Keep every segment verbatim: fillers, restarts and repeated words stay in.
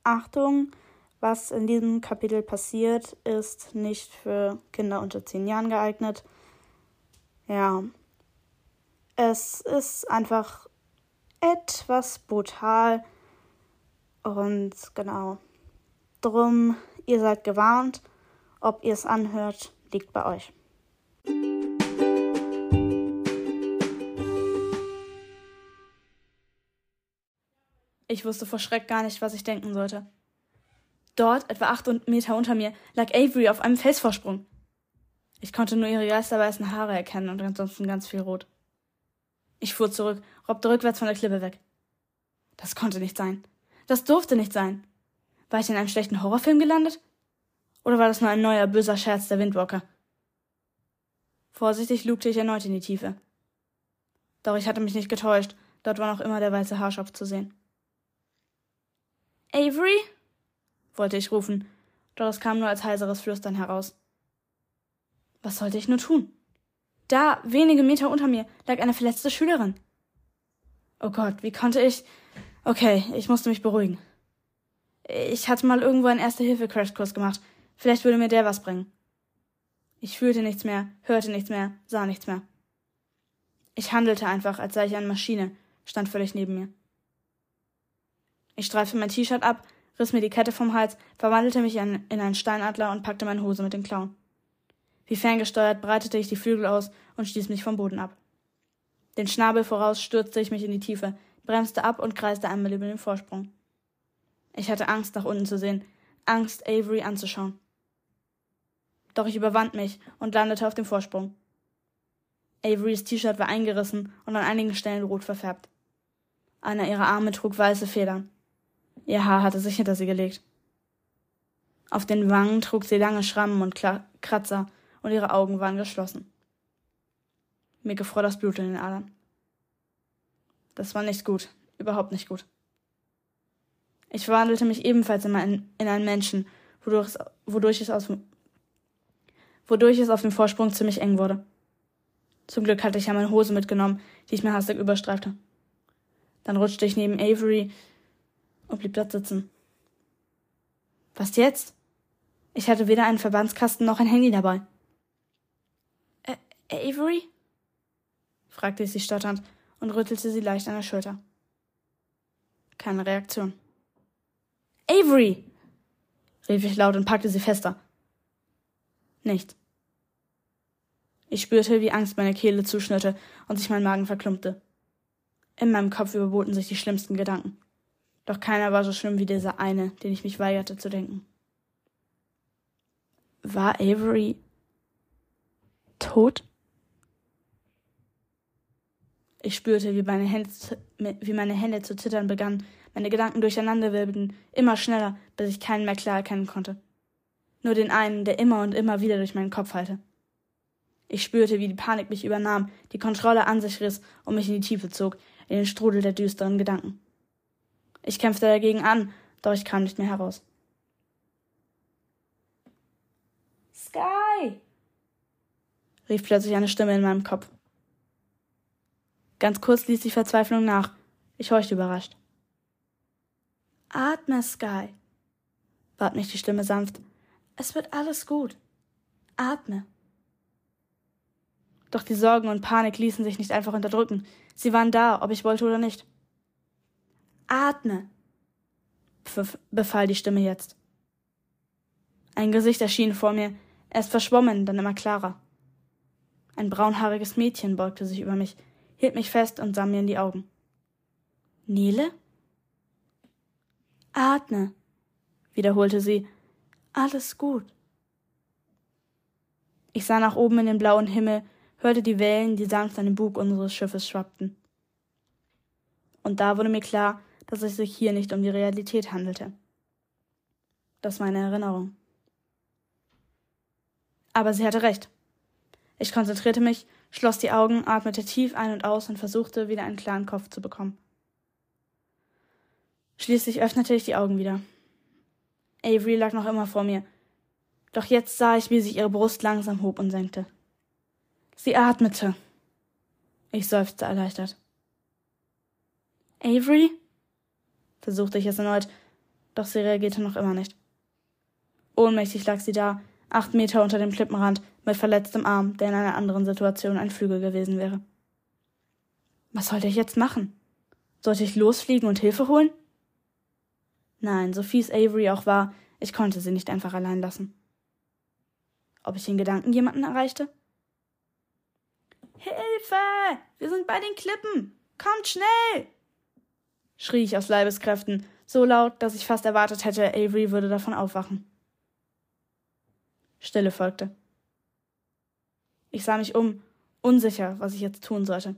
Achtung, was in diesem Kapitel passiert, ist nicht für Kinder unter zehn Jahren geeignet. Ja, es ist einfach etwas brutal und genau, drum, ihr seid gewarnt, ob ihr es anhört, liegt bei euch. Ich wusste vor Schreck gar nicht, was ich denken sollte. Dort, etwa acht Meter unter mir, lag Avery auf einem Felsvorsprung. Ich konnte nur ihre geisterweißen Haare erkennen und ansonsten ganz viel Rot. Ich fuhr zurück, robbte rückwärts von der Klippe weg. Das konnte nicht sein. Das durfte nicht sein. War ich in einem schlechten Horrorfilm gelandet? Oder war das nur ein neuer, böser Scherz der Windwalker? Vorsichtig lugte ich erneut in die Tiefe. Doch ich hatte mich nicht getäuscht, dort war noch immer der weiße Haarschopf zu sehen. »Avery?« wollte ich rufen, doch es kam nur als heiseres Flüstern heraus. Was sollte ich nur tun? Da, wenige Meter unter mir, lag eine verletzte Schülerin. Oh Gott, wie konnte ich... Okay, ich musste mich beruhigen. Ich hatte mal irgendwo einen Erste-Hilfe-Crashkurs gemacht. Vielleicht würde mir der was bringen. Ich fühlte nichts mehr, hörte nichts mehr, sah nichts mehr. Ich handelte einfach, als sei ich eine Maschine, stand völlig neben mir. Ich streifte mein T-Shirt ab, riss mir die Kette vom Hals, verwandelte mich in, in einen Steinadler und packte meine Hose mit den Klauen. Wie ferngesteuert breitete ich die Flügel aus und stieß mich vom Boden ab. Den Schnabel voraus stürzte ich mich in die Tiefe, bremste ab und kreiste einmal über den Vorsprung. Ich hatte Angst, nach unten zu sehen, Angst, Avery anzuschauen. Doch ich überwand mich und landete auf dem Vorsprung. Averys T-Shirt war eingerissen und an einigen Stellen rot verfärbt. Einer ihrer Arme trug weiße Federn. Ihr Haar hatte sich hinter sie gelegt. Auf den Wangen trug sie lange Schrammen und Kratzer und ihre Augen waren geschlossen. Mir gefror das Blut in den Adern. Das war nicht gut, überhaupt nicht gut. Ich verwandelte mich ebenfalls in einen Menschen, wodurch es, wodurch es, aus, wodurch es auf dem Vorsprung ziemlich eng wurde. Zum Glück hatte ich ja meine Hose mitgenommen, die ich mir hastig überstreifte. Dann rutschte ich neben Avery und blieb dort sitzen. Was jetzt? Ich hatte weder einen Verbandskasten noch ein Handy dabei. Ä- Avery? fragte ich sie stotternd und rüttelte sie leicht an der Schulter. Keine Reaktion. Avery! rief ich laut und packte sie fester. Nichts. Ich spürte, wie Angst meine Kehle zuschnürte und sich mein Magen verklumpte. In meinem Kopf überboten sich die schlimmsten Gedanken. Doch keiner war so schlimm wie dieser eine, den ich mich weigerte zu denken. War Avery tot? Ich spürte, wie meine Hände, wie meine Hände zu zittern begannen, meine Gedanken durcheinanderwirbelten, immer schneller, bis ich keinen mehr klar erkennen konnte. Nur den einen, der immer und immer wieder durch meinen Kopf hallte. Ich spürte, wie die Panik mich übernahm, die Kontrolle an sich riss und mich in die Tiefe zog, in den Strudel der düsteren Gedanken. Ich kämpfte dagegen an, doch ich kam nicht mehr heraus. »Sky!« rief plötzlich eine Stimme in meinem Kopf. Ganz kurz ließ die Verzweiflung nach. Ich horchte überrascht. »Atme, Sky«, bat mich die Stimme sanft. »Es wird alles gut. Atme.« Doch die Sorgen und Panik ließen sich nicht einfach unterdrücken. Sie waren da, ob ich wollte oder nicht. »Atme«, befahl die Stimme jetzt. Ein Gesicht erschien vor mir, erst verschwommen, dann immer klarer. Ein braunhaariges Mädchen beugte sich über mich, hielt mich fest und sah mir in die Augen. »Nele?« »Atme«, wiederholte sie. »Alles gut.« Ich sah nach oben in den blauen Himmel, hörte die Wellen, die sanft an den Bug unseres Schiffes schwappten. Und da wurde mir klar, dass es sich hier nicht um die Realität handelte. Das war eine Erinnerung. Aber sie hatte recht. Ich konzentrierte mich, schloss die Augen, atmete tief ein und aus und versuchte, wieder einen klaren Kopf zu bekommen. Schließlich öffnete ich die Augen wieder. Avery lag noch immer vor mir. Doch jetzt sah ich, wie sich ihre Brust langsam hob und senkte. Sie atmete. Ich seufzte erleichtert. »Avery?« versuchte ich es erneut, Doch sie reagierte noch immer nicht. Ohnmächtig lag sie da, acht Meter unter dem Klippenrand, mit verletztem Arm, der in einer anderen Situation ein Flügel gewesen wäre. Was sollte ich jetzt machen? Sollte ich losfliegen und Hilfe holen? Nein, so fies Avery auch war, ich konnte sie nicht einfach allein lassen. Ob ich in Gedanken jemanden erreichte? »Hilfe! Wir sind bei den Klippen! Kommt schnell!« schrie ich aus Leibeskräften, so laut, dass ich fast erwartet hätte, Avery würde davon aufwachen. Stille folgte. Ich sah mich um, unsicher, was ich jetzt tun sollte.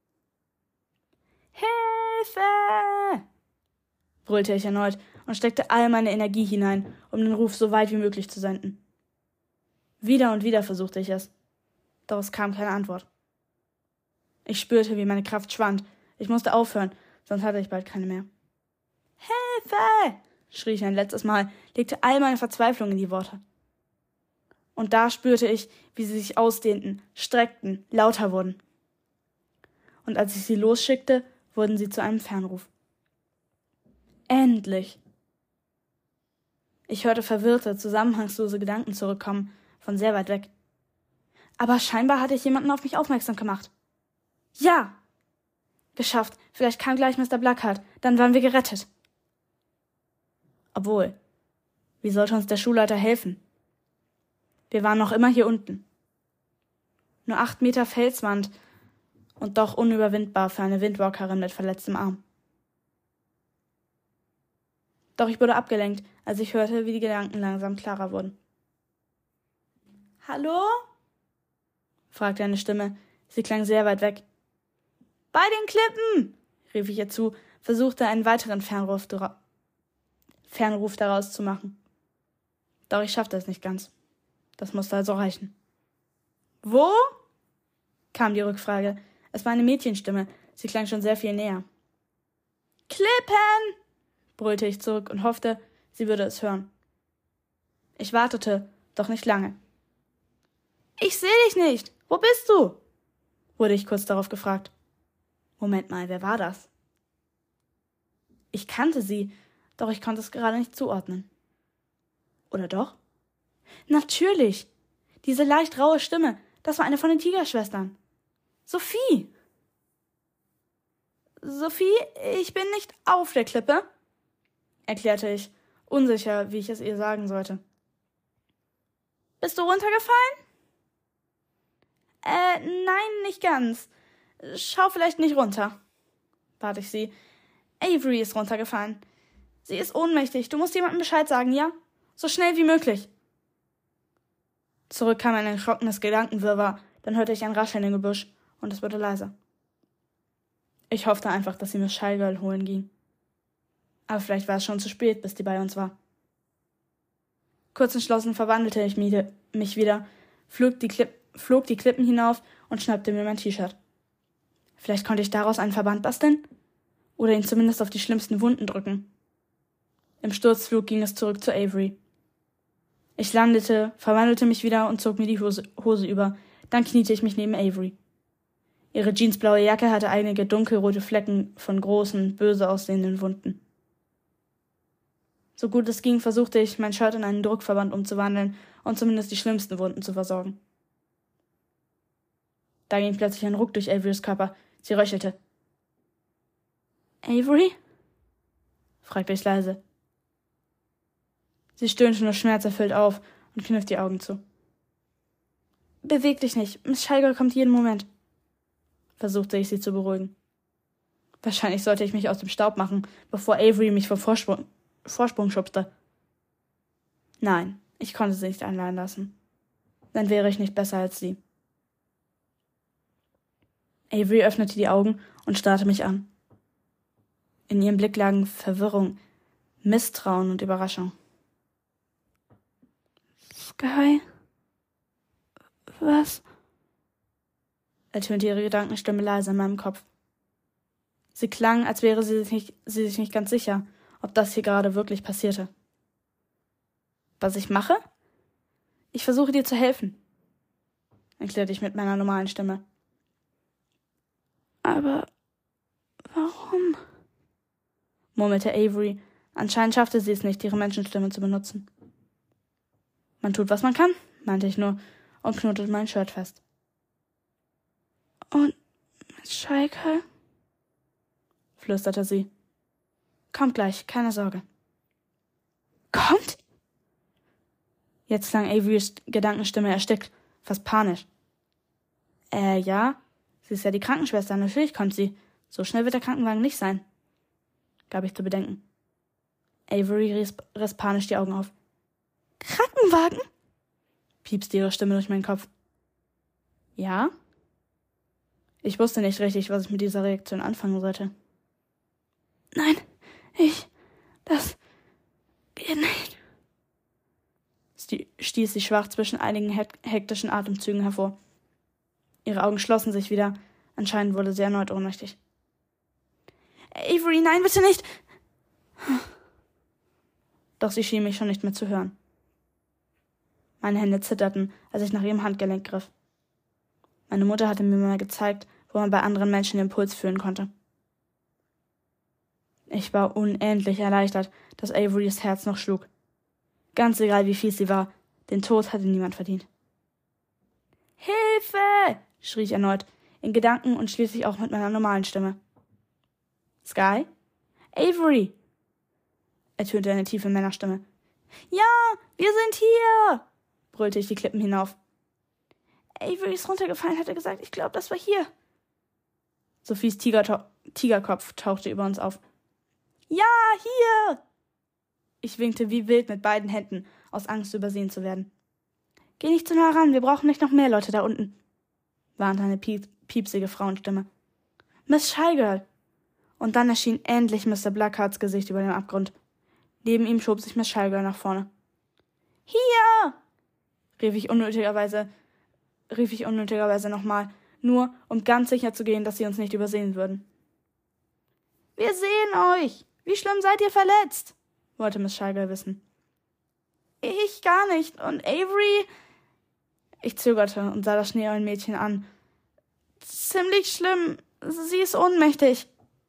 »Hilfe!« brüllte ich erneut und steckte all meine Energie hinein, um den Ruf so weit wie möglich zu senden. Wieder und wieder versuchte ich es, doch es kam keine Antwort. Ich spürte, wie meine Kraft schwand. Ich musste aufhören, sonst hatte ich bald keine mehr. »Hilfe!« schrie ich ein letztes Mal, legte all meine Verzweiflung in die Worte. Und da spürte ich, wie sie sich ausdehnten, streckten, lauter wurden. Und als ich sie losschickte, wurden sie zu einem Fernruf. Endlich! Ich hörte verwirrte, zusammenhangslose Gedanken zurückkommen, von sehr weit weg. Aber scheinbar hatte ich jemanden auf mich aufmerksam gemacht. Ja! Geschafft. Vielleicht kam gleich Mister Blackheart. Dann waren wir gerettet. Obwohl, wie sollte uns der Schulleiter helfen? Wir waren noch immer hier unten. Nur acht Meter Felswand und doch unüberwindbar für eine Windwalkerin mit verletztem Arm. Doch ich wurde abgelenkt, als ich hörte, wie die Gedanken langsam klarer wurden. »Hallo?« fragte eine Stimme. Sie klang sehr weit weg. »Bei den Klippen!« rief ich ihr zu, versuchte einen weiteren Fernruf, Fernruf daraus zu machen. Doch ich schaffte es nicht ganz. Das musste also reichen. »Wo?« kam die Rückfrage. Es war eine Mädchenstimme. Sie klang schon sehr viel näher. »Klippen!« brüllte ich zurück und hoffte, sie würde es hören. Ich wartete, doch nicht lange. »Ich sehe dich nicht! Wo bist du?« wurde ich kurz darauf gefragt. Moment mal, wer war das? Ich kannte sie, doch ich konnte es gerade nicht zuordnen. Oder doch? Natürlich! Diese leicht raue Stimme, das war eine von den Tigerschwestern. Sophie! »Sophie, ich bin nicht auf der Klippe«, erklärte ich, unsicher, wie ich es ihr sagen sollte. »Bist du runtergefallen?« Äh, nein, nicht ganz. Schau vielleicht nicht runter«, bat ich sie. »Avery ist runtergefallen. Sie ist ohnmächtig. Du musst jemandem Bescheid sagen, ja? So schnell wie möglich.« Zurück kam ein erschrockenes Gedankenwirrwarr, dann hörte ich ein Rascheln im Gebüsch und es wurde leiser. Ich hoffte einfach, dass sie Miss Shygirl holen ging. Aber vielleicht war es schon zu spät, bis die bei uns war. Kurz entschlossen verwandelte ich mich wieder, flog die, Klipp, flog die Klippen hinauf und schnappte mir mein T-Shirt. Vielleicht konnte ich daraus einen Verband basteln? Oder ihn zumindest auf die schlimmsten Wunden drücken. Im Sturzflug ging es zurück zu Avery. Ich landete, verwandelte mich wieder und zog mir die Hose, Hose über. Dann kniete ich mich neben Avery. Ihre jeansblaue Jacke hatte einige dunkelrote Flecken von großen, böse aussehenden Wunden. So gut es ging, versuchte ich, mein Shirt in einen Druckverband umzuwandeln und zumindest die schlimmsten Wunden zu versorgen. Da ging plötzlich ein Ruck durch Averys Körper. Sie röchelte. »Avery?« fragte ich leise. Sie stöhnte nur schmerzerfüllt auf und kniff die Augen zu. »Beweg dich nicht, Miss Shygirl kommt jeden Moment«, versuchte ich sie zu beruhigen. Wahrscheinlich sollte ich mich aus dem Staub machen, bevor Avery mich vor Vorsprung, Vorsprung schubste. Nein, ich konnte sie nicht allein lassen. Dann wäre ich nicht besser als sie. Avery öffnete die Augen und starrte mich an. In ihrem Blick lagen Verwirrung, Misstrauen und Überraschung. »Sky? Was?« ertönte ihre Gedankenstimme leise in meinem Kopf. Sie klang, als wäre sie sich nicht, sie sich nicht ganz sicher, ob das hier gerade wirklich passierte. »Was ich mache? Ich versuche dir zu helfen«, erklärte ich mit meiner normalen Stimme. »Aber warum?«, murmelte Avery, Anscheinend schaffte sie es nicht, ihre Menschenstimme zu benutzen. Man tut, was man kann, meinte ich nur und knotete mein Shirt fest. Und Miss Scheikel? Flüsterte sie. Kommt gleich, keine Sorge. Kommt? Jetzt klang Averys Gedankenstimme erstickt, fast panisch. Äh, ja, sie ist ja die Krankenschwester, natürlich kommt sie. So schnell wird der Krankenwagen nicht sein, gab ich zu bedenken. Avery riss, riss panisch die Augen auf. Krankenwagen? Piepste ihre Stimme durch meinen Kopf. Ja? Ich wusste nicht richtig, was ich mit dieser Reaktion anfangen sollte. Nein, ich, das geht nicht, stieß sie schwach zwischen einigen hektischen Atemzügen hervor. Ihre Augen schlossen sich wieder. Anscheinend wurde sie erneut ohnmächtig. Avery, nein, bitte nicht! Doch sie schien mich schon nicht mehr zu hören. Meine Hände zitterten, als ich nach ihrem Handgelenk griff. Meine Mutter hatte mir mal gezeigt, wo man bei anderen Menschen den Puls fühlen konnte. Ich war unendlich erleichtert, dass Averys Herz noch schlug. Ganz egal, wie fies sie war, den Tod hatte niemand verdient. »Hilfe!« schrie ich erneut, in Gedanken und schließlich auch mit meiner normalen Stimme. »Sky? Avery!« ertönte eine tiefe Männerstimme. »Ja, wir sind hier!« brüllte ich die Klippen hinauf. »Avery ist runtergefallen«, hat er gesagt. »Ich glaube, das war hier.« Sophies Tigerto- Tigerkopf tauchte über uns auf. »Ja, hier!« Ich winkte wie wild mit beiden Händen, aus Angst übersehen zu werden. »Geh nicht zu nah ran, wir brauchen nicht noch mehr Leute da unten«, warnte eine piep- piepsige Frauenstimme. »Miss Schygirl!« Und dann erschien endlich Mister Blackhearts Gesicht über dem Abgrund. Neben ihm schob sich Miss Schygirl nach vorne. »Hier!« rief ich unnötigerweise, rief ich unnötigerweise nochmal, nur um ganz sicher zu gehen, dass sie uns nicht übersehen würden. »Wir sehen euch! Wie schlimm seid ihr verletzt?« wollte Miss Schygirl wissen. »Ich gar nicht. Und Avery?« Ich zögerte und sah das Schneeeulenmädchen an. »Ziemlich schlimm. Sie ist ohnmächtig.«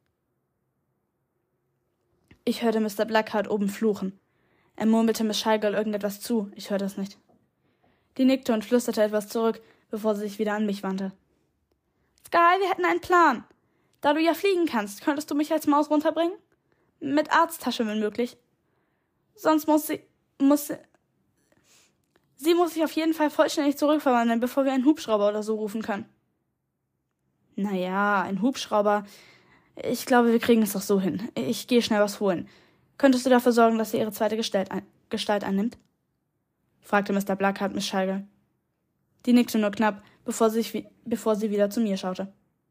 Ich hörte Mister Blackheart oben fluchen. Er murmelte Miss Schygirl irgendetwas zu, ich hörte es nicht. Die nickte und flüsterte etwas zurück, bevor sie sich wieder an mich wandte. »Sky, wir hätten einen Plan. Da du ja fliegen kannst, könntest du mich als Maus runterbringen? Mit Arzttasche, wenn möglich. Sonst muss sie, muss sie, sie muss sich auf jeden Fall vollständig zurückverwandeln, bevor wir einen Hubschrauber oder so rufen können.« »Naja, ein Hubschrauber. Ich glaube, wir kriegen es doch so hin. Ich gehe schnell was holen. Könntest du dafür sorgen, dass sie ihre zweite Gestalt, ein- Gestalt annimmt?« fragte Mister Blackheart Miss Schygirl. Die nickte nur knapp, bevor sie, sich, bevor sie wieder zu mir schaute.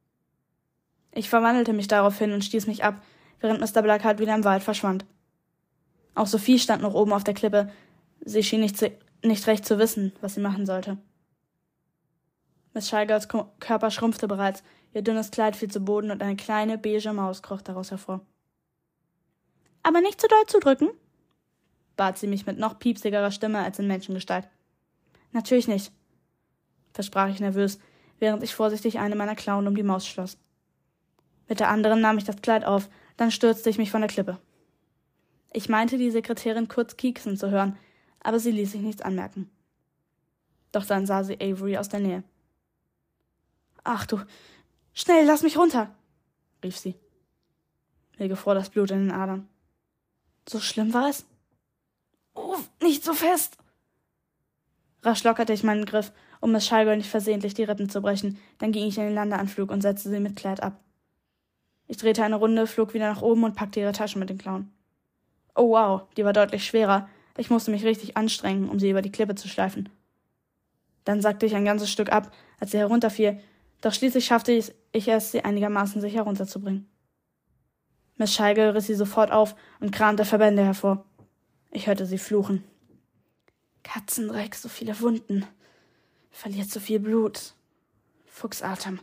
Ich verwandelte mich daraufhin und stieß mich ab, während Mister Blackheart wieder im Wald verschwand. Auch Sophie stand noch oben auf der Klippe. Sie schien nicht, zu, nicht recht zu wissen, was sie machen sollte. Miss Schygirls Ko- Körper schrumpfte bereits, ihr dünnes Kleid fiel zu Boden und eine kleine, beige Maus kroch daraus hervor. »Aber nicht zu doll zudrücken?« bat sie mich mit noch piepsigerer Stimme als in Menschengestalt. »Natürlich nicht«, versprach ich nervös, während ich vorsichtig eine meiner Klauen um die Maus schloss. Mit der anderen nahm ich das Kleid auf, dann stürzte ich mich von der Klippe. Ich meinte, die Sekretärin kurz kieksen zu hören, aber sie ließ sich nichts anmerken. Doch dann sah sie Avery aus der Nähe. »Ach du, schnell, lass mich runter«, rief sie. Mir gefror das Blut in den Adern. So schlimm war es? »Uff, nicht so fest!« Rasch lockerte ich meinen Griff, um Miss Schygirl nicht versehentlich die Rippen zu brechen, dann ging ich in den Landeanflug und setzte sie mit Kleid ab. Ich drehte eine Runde, flog wieder nach oben und packte ihre Tasche mit den Klauen. Oh wow, die war deutlich schwerer. Ich musste mich richtig anstrengen, um sie über die Klippe zu schleifen. Dann sackte ich ein ganzes Stück ab, als sie herunterfiel, doch schließlich schaffte ich es, sie einigermaßen sicher herunterzubringen. Miss Schygirl riss sie sofort auf und kramte Verbände hervor. Ich hörte sie fluchen. »Katzendreck, so viele Wunden. Verliert so viel Blut. Fuchsatem.«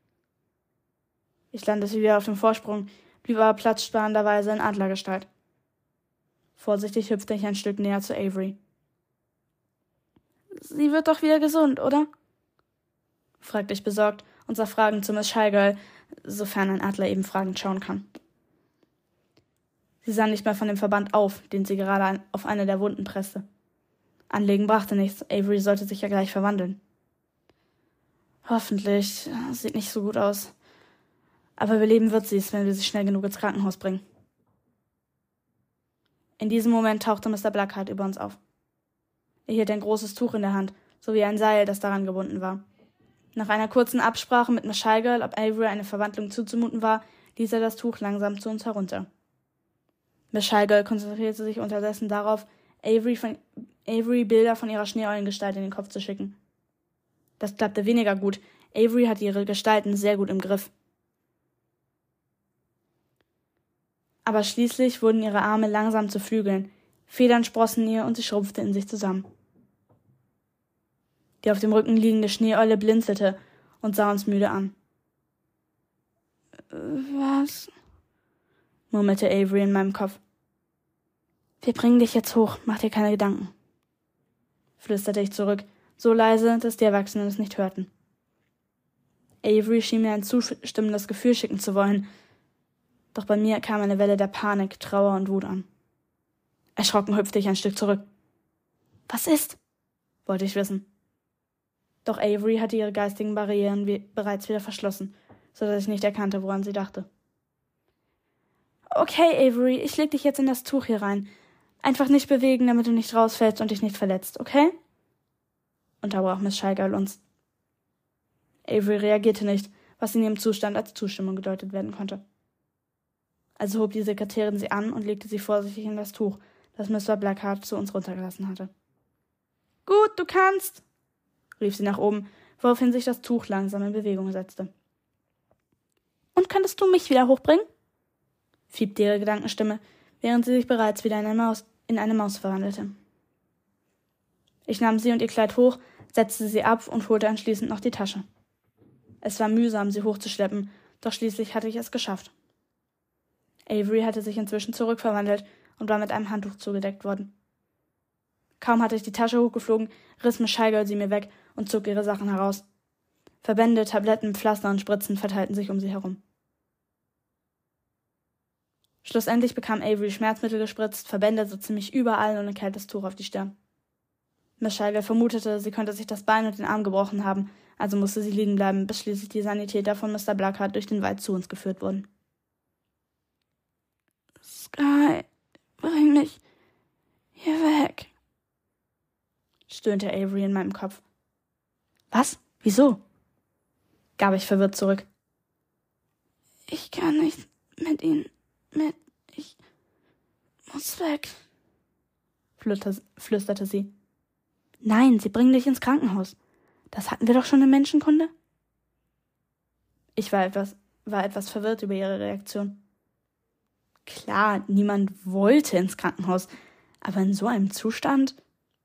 Ich landete wieder auf dem Vorsprung, blieb aber platzsparenderweise in Adlergestalt. Vorsichtig hüpfte ich ein Stück näher zu Avery. »Sie wird doch wieder gesund, oder?« fragte ich besorgt und sah fragend zu Miss Schygirl, sofern ein Adler eben fragend schauen kann. Sie sah nicht mehr von dem Verband auf, den sie gerade auf eine der Wunden presste. Anlegen brachte nichts, Avery sollte sich ja gleich verwandeln. Hoffentlich, sieht nicht so gut aus. Aber überleben wird sie es, wenn wir sie schnell genug ins Krankenhaus bringen. In diesem Moment tauchte Mister Blackheart über uns auf. Er hielt ein großes Tuch in der Hand, sowie ein Seil, das daran gebunden war. Nach einer kurzen Absprache mit Miss Schallgirl, ob Avery eine Verwandlung zuzumuten war, ließ er das Tuch langsam zu uns herunter. Miss Schallgirl konzentrierte sich unterdessen darauf, Avery, von, Avery Bilder von ihrer Schneeeulengestalt in den Kopf zu schicken. Das klappte weniger gut. Avery hatte ihre Gestalten sehr gut im Griff. Aber schließlich wurden ihre Arme langsam zu Flügeln, Federn sprossen ihr und sie schrumpfte in sich zusammen. Die auf dem Rücken liegende Schneeeule blinzelte und sah uns müde an. »Was?« murmelte Avery in meinem Kopf. »Wir bringen dich jetzt hoch, mach dir keine Gedanken«, flüsterte ich zurück, so leise, dass die Erwachsenen es nicht hörten. Avery schien mir ein zustimmendes Gefühl schicken zu wollen, doch bei mir kam eine Welle der Panik, Trauer und Wut an. Erschrocken hüpfte ich ein Stück zurück. »Was ist?« wollte ich wissen. Doch Avery hatte ihre geistigen Barrieren wie bereits wieder verschlossen, so dass ich nicht erkannte, woran sie dachte. »Okay, Avery, ich leg dich jetzt in das Tuch hier rein. Einfach nicht bewegen, damit du nicht rausfällst und dich nicht verletzt, okay?« unterbrach Miss Schallgirl uns. Avery reagierte nicht, was in ihrem Zustand als Zustimmung gedeutet werden konnte. Also hob die Sekretärin sie an und legte sie vorsichtig in das Tuch, das Mister Blackheart zu uns runtergelassen hatte. »Gut, du kannst«, rief sie nach oben, woraufhin sich das Tuch langsam in Bewegung setzte. »Und könntest du mich wieder hochbringen?« fiebte ihre Gedankenstimme, während sie sich bereits wieder in eine Maus, in eine Maus verwandelte. Ich nahm sie und ihr Kleid hoch, setzte sie ab und holte anschließend noch die Tasche. Es war mühsam, sie hochzuschleppen, doch schließlich hatte ich es geschafft. Avery hatte sich inzwischen zurückverwandelt und war mit einem Handtuch zugedeckt worden. Kaum hatte ich die Tasche hochgeflogen, riss Miss Schallgirl sie mir weg und zog ihre Sachen heraus. Verbände, Tabletten, Pflaster und Spritzen verteilten sich um sie herum. Schlussendlich bekam Avery Schmerzmittel gespritzt, Verbände so ziemlich überall und ein kaltes Tuch auf die Stirn. Miss Schallgirl vermutete, sie könnte sich das Bein und den Arm gebrochen haben, also musste sie liegen bleiben, bis schließlich die Sanitäter von Mister Blackheart durch den Wald zu uns geführt wurden. »Sky, bring mich hier weg«, stöhnte Avery in meinem Kopf. »Was? Wieso?« gab ich verwirrt zurück. »Ich kann nicht mit ihnen mit. Ich muss weg«, flüsterte sie. »Nein, sie bringen dich ins Krankenhaus. Das hatten wir doch schon in Menschenkunde?« Ich war etwas, war etwas verwirrt über ihre Reaktion. Klar, niemand wollte ins Krankenhaus, aber in so einem Zustand?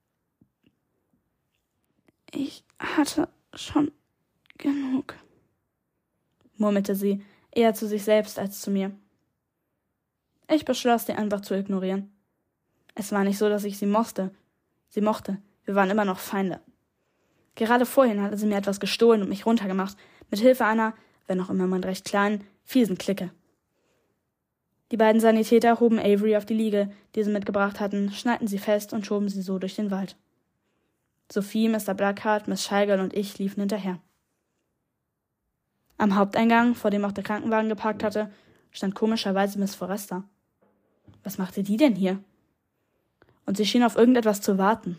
»Ich hatte schon genug«, murmelte sie, eher zu sich selbst als zu mir. Ich beschloss, sie einfach zu ignorieren. Es war nicht so, dass ich sie mochte. Sie mochte. Wir waren immer noch Feinde. Gerade vorhin hatte sie mir etwas gestohlen und mich runtergemacht, mit Hilfe einer, wenn auch immer man recht kleinen, fiesen Clique. Die beiden Sanitäter hoben Avery auf die Liege, die sie mitgebracht hatten, schnallten sie fest und schoben sie so durch den Wald. Sophie, Mister Blackheart, Miss Schallgirl und ich liefen hinterher. Am Haupteingang, vor dem auch der Krankenwagen geparkt hatte, stand komischerweise Miss Forrester. Was machte die denn hier? Und sie schien auf irgendetwas zu warten.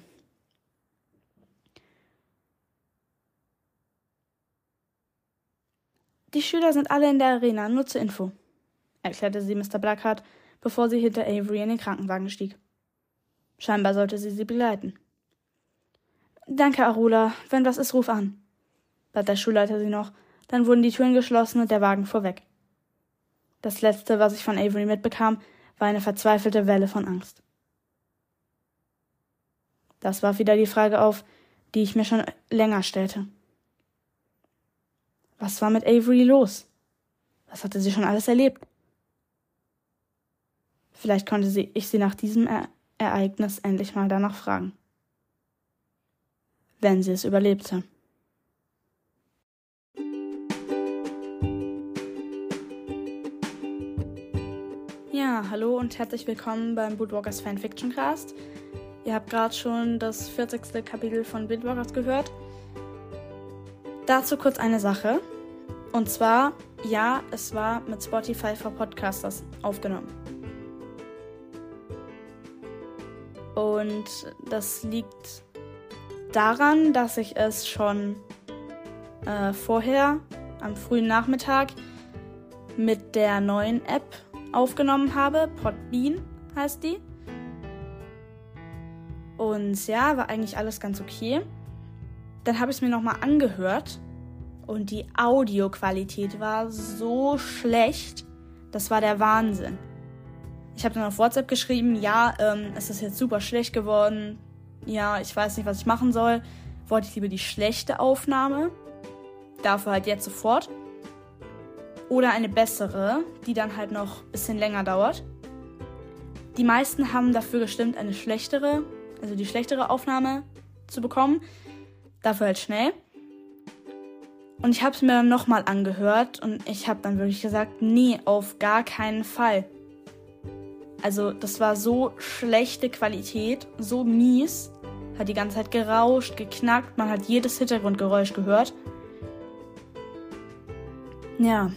»Die Schüler sind alle in der Arena, nur zur Info«, erklärte sie Mister Blackheart, bevor sie hinter Avery in den Krankenwagen stieg. Scheinbar sollte sie sie begleiten. »Danke, Arula. Wenn was ist, ruf an«, bat der Schulleiter sie noch, dann wurden die Türen geschlossen und der Wagen fuhr weg. Das Letzte, was ich von Avery mitbekam, war eine verzweifelte Welle von Angst. Das warf wieder die Frage auf, die ich mir schon länger stellte. Was war mit Avery los? Was hatte sie schon alles erlebt? Vielleicht konnte sie, ich sie nach diesem e- Ereignis endlich mal danach fragen. Wenn sie es überlebte. Ja, Ja, hallo und herzlich willkommen beim Bootwalkers Fanfiction Cast. Ihr habt gerade schon das vierzigste Kapitel von Bootwalkers gehört. Dazu kurz eine Sache. Und zwar, ja, es war mit Spotify for Podcasters aufgenommen. Und das liegt daran, dass ich es schon äh, vorher am frühen Nachmittag mit der neuen App aufgenommen habe. Podbean heißt die. Und ja, war eigentlich alles ganz okay. Dann habe ich es mir nochmal angehört und die Audioqualität war so schlecht. Das war der Wahnsinn. Ich habe dann auf WhatsApp geschrieben, ja, ähm, es ist jetzt super schlecht geworden. Ja, ich weiß nicht, was ich machen soll. Wollte ich lieber die schlechte Aufnahme. Dafür halt jetzt sofort. Oder eine bessere, die dann halt noch ein bisschen länger dauert. Die meisten haben dafür gestimmt, eine schlechtere, also die schlechtere Aufnahme zu bekommen. Dafür halt schnell. Und ich habe es mir dann nochmal angehört und ich habe dann wirklich gesagt, nee, auf gar keinen Fall. Also das war so schlechte Qualität, so mies. Hat die ganze Zeit gerauscht, geknackt, man hat jedes Hintergrundgeräusch gehört. Ja.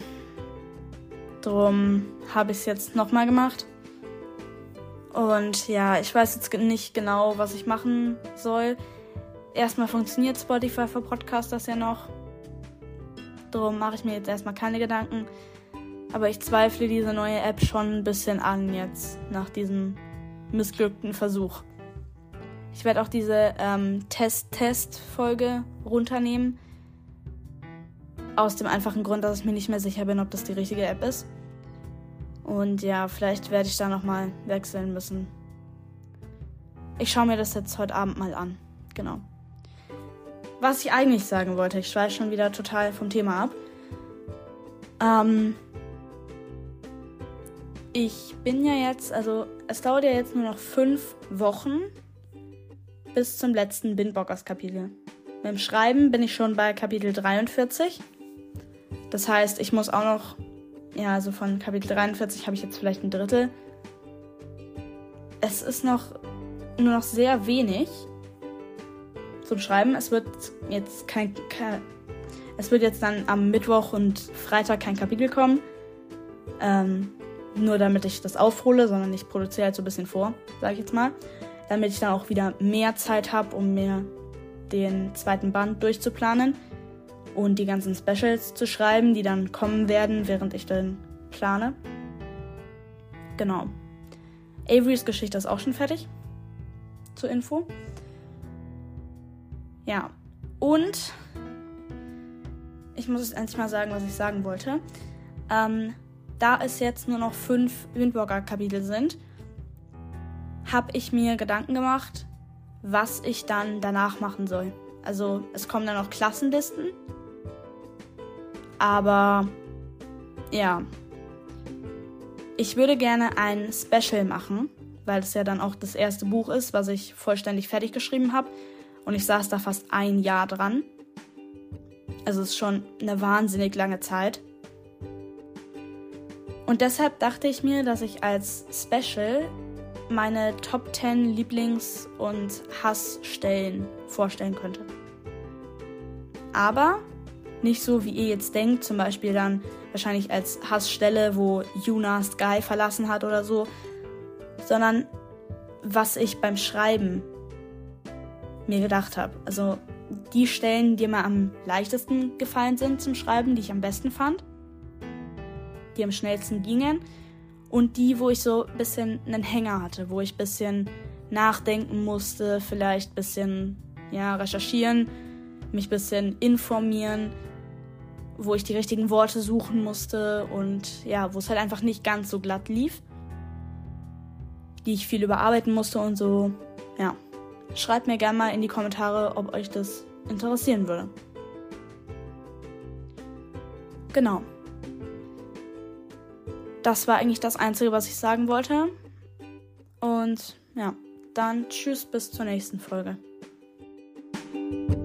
Drum habe ich es jetzt nochmal gemacht. Und ja, ich weiß jetzt nicht genau, was ich machen soll. Erstmal funktioniert Spotify für Podcasters ja noch. Drum mache ich mir jetzt erstmal keine Gedanken. Aber ich zweifle diese neue App schon ein bisschen an jetzt, nach diesem missglückten Versuch. Ich werde auch diese ähm, Test-Test-Folge runternehmen. Aus dem einfachen Grund, dass ich mir nicht mehr sicher bin, ob das die richtige App ist. Und ja, vielleicht werde ich da nochmal wechseln müssen. Ich schaue mir das jetzt heute Abend mal an. Genau. Was ich eigentlich sagen wollte, ich schweife schon wieder total vom Thema ab. Ähm, ich bin ja jetzt, also es dauert ja jetzt nur noch fünf Wochen bis zum letzten Windwalkers-Kapitel. Mit dem Schreiben bin ich schon bei Kapitel dreiundvierzig. Das heißt, ich muss auch noch, ja, also von Kapitel dreiundvierzig habe ich jetzt vielleicht ein Drittel. Es ist noch nur noch sehr wenig zum Schreiben. Es wird jetzt kein, kein es wird jetzt dann am Mittwoch und Freitag kein Kapitel kommen. Ähm, nur damit ich das aufhole, sondern ich produziere halt so ein bisschen vor, sage ich jetzt mal. Damit ich dann auch wieder mehr Zeit habe, um mir den zweiten Band durchzuplanen. Und die ganzen Specials zu schreiben, die dann kommen werden, während ich dann plane. Genau. Averys Geschichte ist auch schon fertig. Zur Info. Ja. Und ich muss jetzt endlich mal sagen, was ich sagen wollte. Ähm, da es jetzt nur noch fünf Windwalker-Kapitel sind, habe ich mir Gedanken gemacht, was ich dann danach machen soll. Also es kommen dann noch Klassenlisten. Aber ja, ich würde gerne ein Special machen, weil es ja dann auch das erste Buch ist, was ich vollständig fertig geschrieben habe. Und ich saß da fast ein Jahr dran. Also es ist schon eine wahnsinnig lange Zeit. Und deshalb dachte ich mir, dass ich als Special meine Top zehn Lieblings- und Hassstellen vorstellen könnte. Aber nicht so, wie ihr jetzt denkt, zum Beispiel dann wahrscheinlich als Hassstelle, wo Yuna Sky verlassen hat oder so, sondern was ich beim Schreiben mir gedacht habe. Also die Stellen, die mir am leichtesten gefallen sind zum Schreiben, die ich am besten fand, die am schnellsten gingen und die, wo ich so ein bisschen einen Hänger hatte, wo ich ein bisschen nachdenken musste, vielleicht ein bisschen ja, recherchieren, mich ein bisschen informieren, wo ich die richtigen Worte suchen musste und ja, wo es halt einfach nicht ganz so glatt lief, die ich viel überarbeiten musste und so, ja. Schreibt mir gerne mal in die Kommentare, ob euch das interessieren würde. Genau. Das war eigentlich das Einzige, was ich sagen wollte. Und ja, dann tschüss bis zur nächsten Folge.